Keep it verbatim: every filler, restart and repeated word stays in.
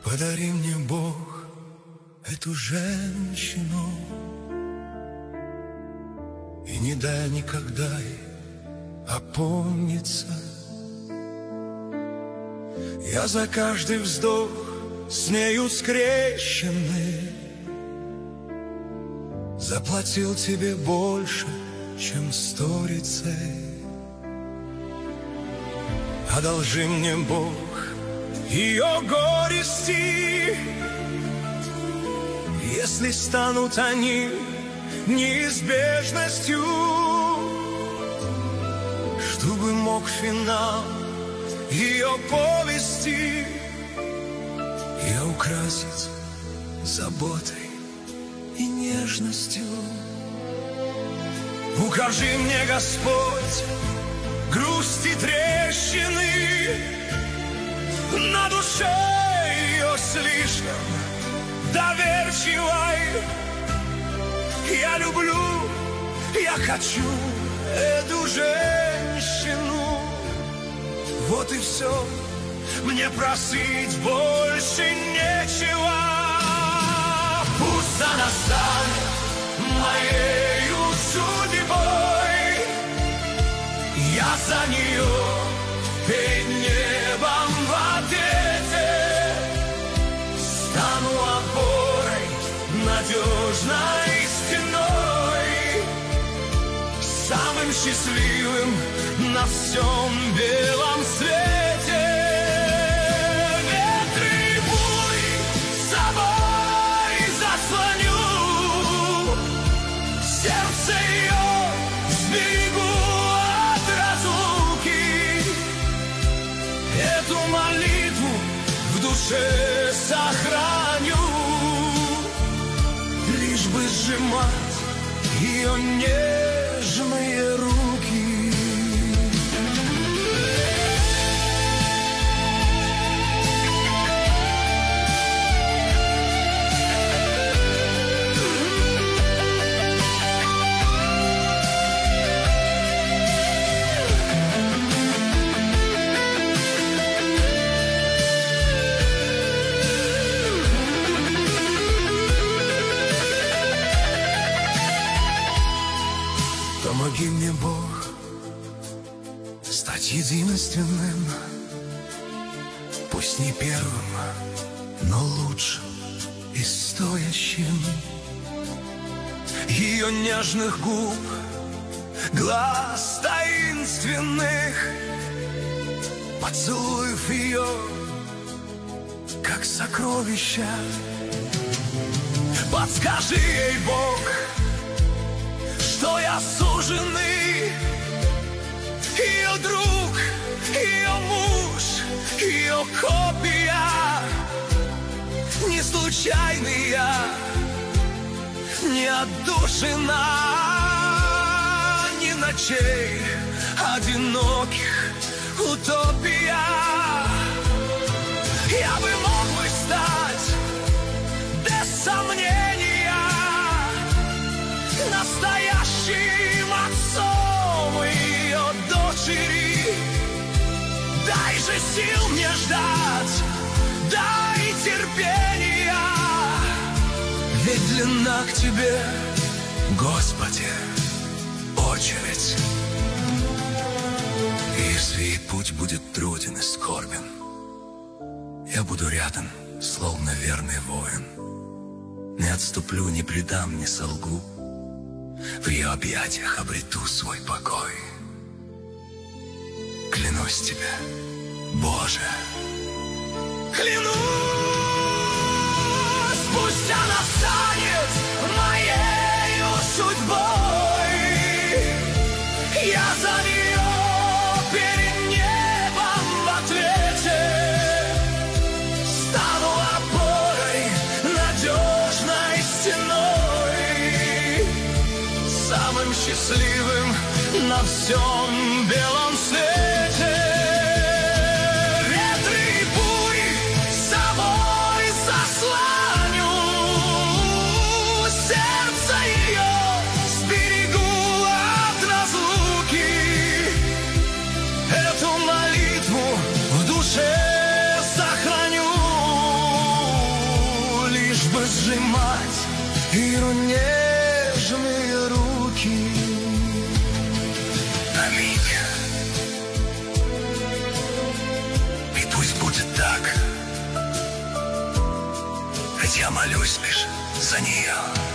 Подари мне, Бог, эту женщину и не дай никогда ей опомниться. Я за каждый вздох с нею скрещенный заплатил тебе больше, чем сторицей. Одолжи мне, Бог, ее горести, если станут они неизбежностью, чтобы мог финал ее повести я украсить заботой и нежностью. Укажи мне, Господь, грусть и трещины на душе ее слишком доверчивой. Я люблю, я хочу эту женщину. Вот и все, мне просить больше нечего. Пусть она станет моею судьбой, я за нее перед небом в ответе стану опорой, надежной стеной, самым счастливым на всем белом свете. Ветры и бури собой заслоню, сердце ее сберегу от разлуки, эту молитву в душе сохраню, лишь бы сжимать ее нежные руки. Помоги мне, Бог, стать единственным, пусть не первым, но лучшим и стоящим. Ее нежных губ, глаз таинственных, поцелуев ее, как сокровища. Подскажи ей, Бог, что я суженый, ее друг, ее муж, ее копия. Не случайный я, не отдушина, ни ночей одиноких утопия. Я бы мог бы стать без сомнения настоящим отцом ее дочери. Дай же сил мне ждать, дай терпения, ведь длинна к тебе, Господи, очередь. Если и путь будет труден и скорбен, я буду рядом, словно верный воин. Не отступлю, не предам, не солгу, в ее объятиях обрету свой покой. Клянусь тебе, Боже, клянусь, пусть она станет моею судьбой, я за нее перед небом в ответе стану опорой, надежной стеной, самым счастливым на всем белом свете. Ветры и бури собой заслоню, сердце ее сберегу от разлуки, эту молитву в душе сохраню, ее нежные руки. Аминь. И пусть будет так, ведь я молюсь лишь за нее.